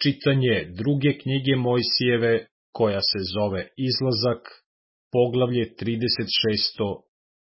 Čitanje druge knjige Mojsijeve, koja se zove Izlazak, poglavlje 36.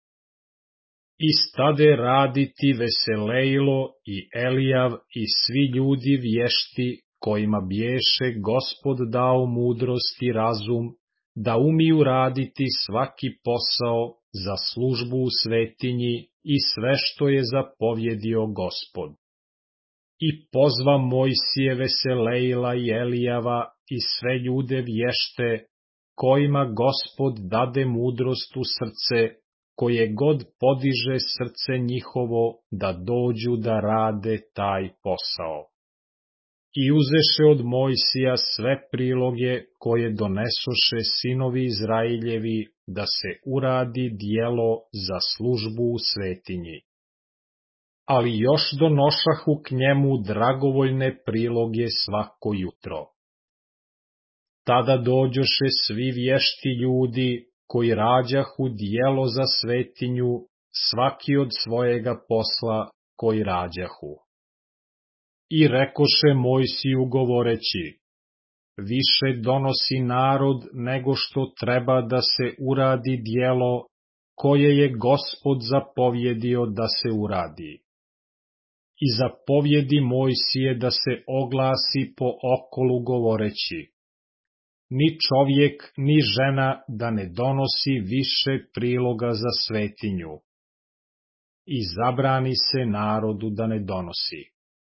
I stade raditi Veselejlo i Elijav i svi ljudi vješti, kojima biješe Gospod dao mudrost i razum, da umiju raditi svaki posao za službu u svetinji i sve što je zapovjedio Gospod. I pozva Mojsije Veselejla i Elijava i sve ljude vješte, kojima Gospod dade mudrost u srce, koje god podiže srce njihovo, da dođu da rade taj posao. I uzeše od Mojsija sve priloge koje donesoše sinovi Izrailjevi, da se uradi djelo za službu u svetinji. Ali još donošahu k njemu dragovoljne priloge svako jutro. Tada dođoše svi vješti ljudi, koji rađahu djelo za svetinju, svaki od svojega posla koji rađahu. I rekoše Mojsiju govoreći, više donosi narod nego što treba da se uradi djelo, koje je Gospod zapovjedio da se uradi. I zapovjedi Mojsije da se oglasi po okolu govoreći, ni čovjek, ni žena da ne donosi više priloga za svetinju. I zabrani se narodu da ne donosi.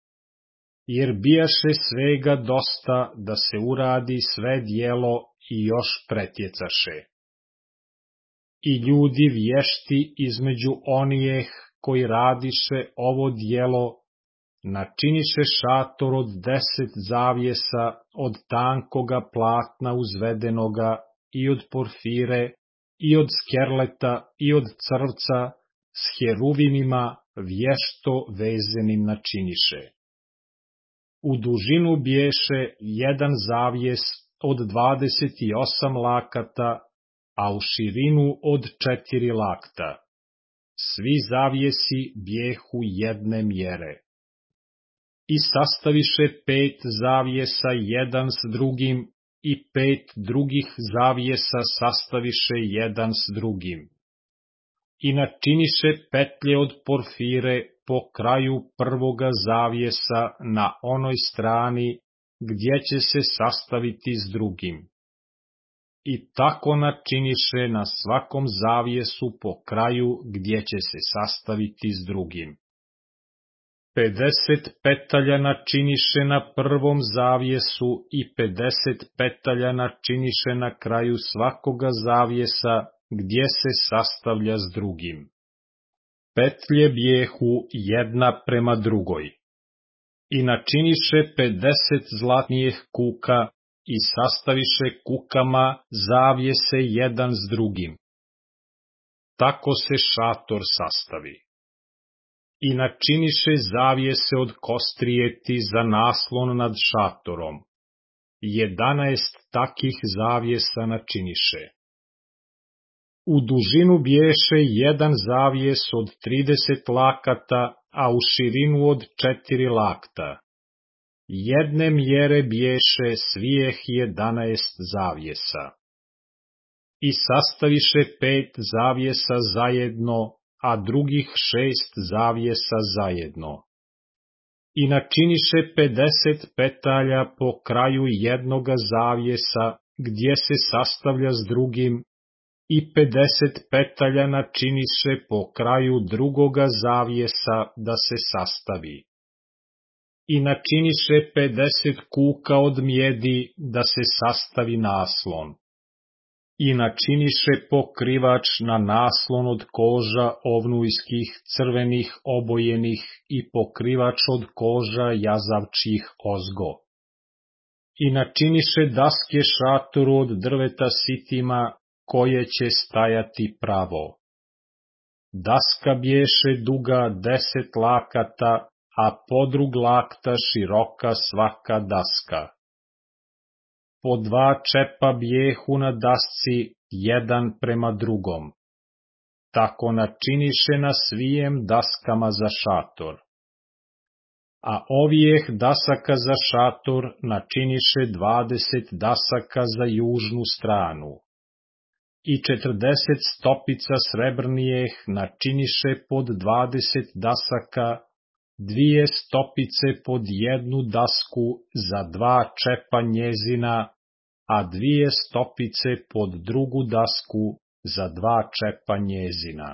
Jer bijaše svega dosta da se uradi sve djelo i još pretjecaše. I ljudi vješti između onijeh koji radiše ovo djelo, načiniše šator od 10 zavjesa od tankoga platna uzvedenoga i od porfire i od skerleta i od crvca s heruvimima vješto vezenim načiniše. U dužinu biješe jedan zavjes od 28 lakata, a u širinu od 4 lakta. Svi zavjesi bijehu jedne mjere. I sastaviše 5 zavjesa jedan s drugim i 5 drugih zavjesa sastaviše jedan s drugim. I načiniše petlje od porfire po kraju prvoga zavjesa na onoj strani gdje će se sastaviti s drugim. I tako načiniše na svakom zavjesu po kraju gdje će se sastaviti s drugim. 50 petalja načiniše na prvom zavjesu i 50 petalja načiniše na kraju svakoga zavjesa gdje se sastavlja s drugim. Petlje bijehu jedna prema drugoj. I načiniše 50 zlatnijih kuka i sastaviše kukama zavjese jedan s drugim. Tako se šator sastavi. I načiniše zavjese od kostrijeti za naslon nad šatorom. 11 takih zavjesa načiniše. U dužinu biješe jedan zavjes od 30 lakata, a u širinu od 4 lakta. Jedne mjere biješe svijeh 11 zavjesa. I sastaviše 5 zavjesa zajedno, a drugih 6 zavjesa zajedno. I načiniše 50 petalja po kraju jednoga zavjesa, gdje se sastavlja s drugim, i 50 petalja načiniše po kraju drugoga zavjesa da se sastavi. I načiniše 50 kuka od mjedi da se sastavi naslon. I načiniše pokrivač na naslon od koža ovnujskih, crvenih, obojenih i pokrivač od koža jazavčih ozgo. I načiniše daske šatoru od drveta sitima, koje će stajati pravo. Daska biješe duga 10 lakata, a podrug lakta široka svaka daska. Po 2 čepa bijehu na dasci, jedan prema drugom. Tako načiniše na svijem daskama za šator. a ovijeh dasaka za šator načiniše 20 dasaka za južnu stranu. I 40 stopica srebrnijeh načiniše pod 20 dasaka, 2 stopice pod jednu dasku za 2 čepa njezina, a 2 stopice pod drugu dasku za 2 čepa njezina.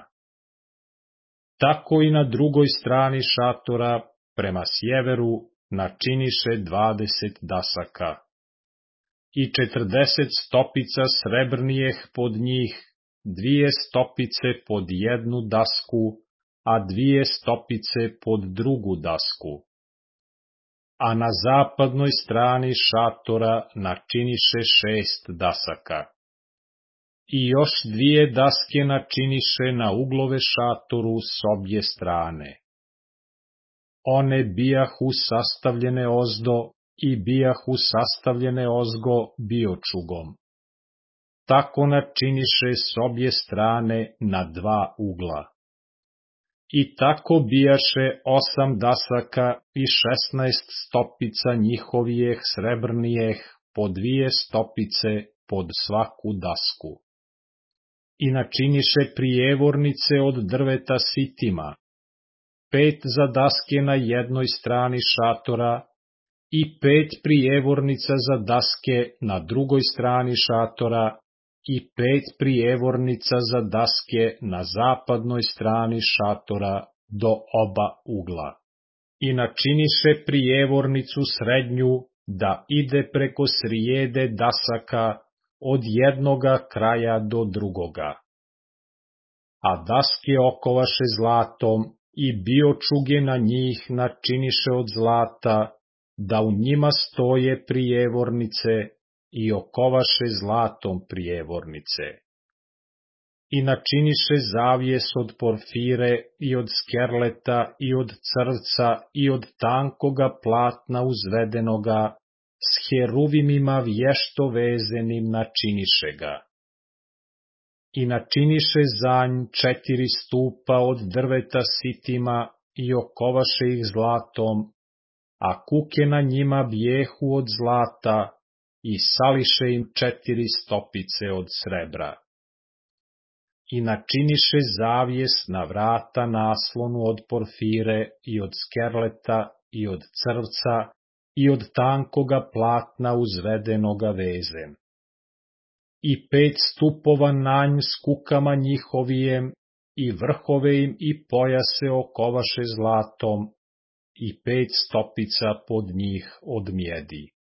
Tako i na drugoj strani šatora, prema sjeveru, načiniše 20 dasaka. I 40 stopica srebrnijeh pod njih, 2 stopice pod jednu dasku, a 2 stopice pod drugu dasku. A na zapadnoj strani šatora načiniše 6 dasaka. I još 2 daske načiniše na uglove šatoru s obje strane. One bijahu sastavljene ozdo i bijahu sastavljene ozgo biočugom. Tako načiniše s obje strane na 2 ugla. I tako bijaše 8 dasaka i 16 stopica njihovijeh srebrnijeh po 2 stopice pod svaku dasku. I načiniše prijevornice od drveta sitima, 5 za daske na jednoj strani šatora i 5 prijevornica za daske na drugoj strani šatora i 5 prijevornica za daske na zapadnoj strani šatora do oba ugla. I načiniše prijevornicu srednju da ide preko srijede dasaka od jednoga kraja do drugoga. A daske okovaše zlatom i biočuge na njih načiniše od zlata, da u njima stoje prijevornice i okovaše zlatom prijevornice. I načiniše zavjes od porfire i od skerleta i od crvca i od tankoga platna uzvedenoga, s heruvimima vješto vezenim načiniše ga. I načiniše za nj 4 stupa od drveta sitima i okovaše ih zlatom, a kuke na njima bijehu od zlata i sališe im 4 stopice od srebra. I načiniše zavjes na vrata naslonu od porfire i od skerleta i od crvca i od tankoga platna uzvedenoga vezem. I 5 stupova na nj s kukama njihovijem i vrhove im i pojase okovaše zlatom i 5 stopica pod njih od mjedi.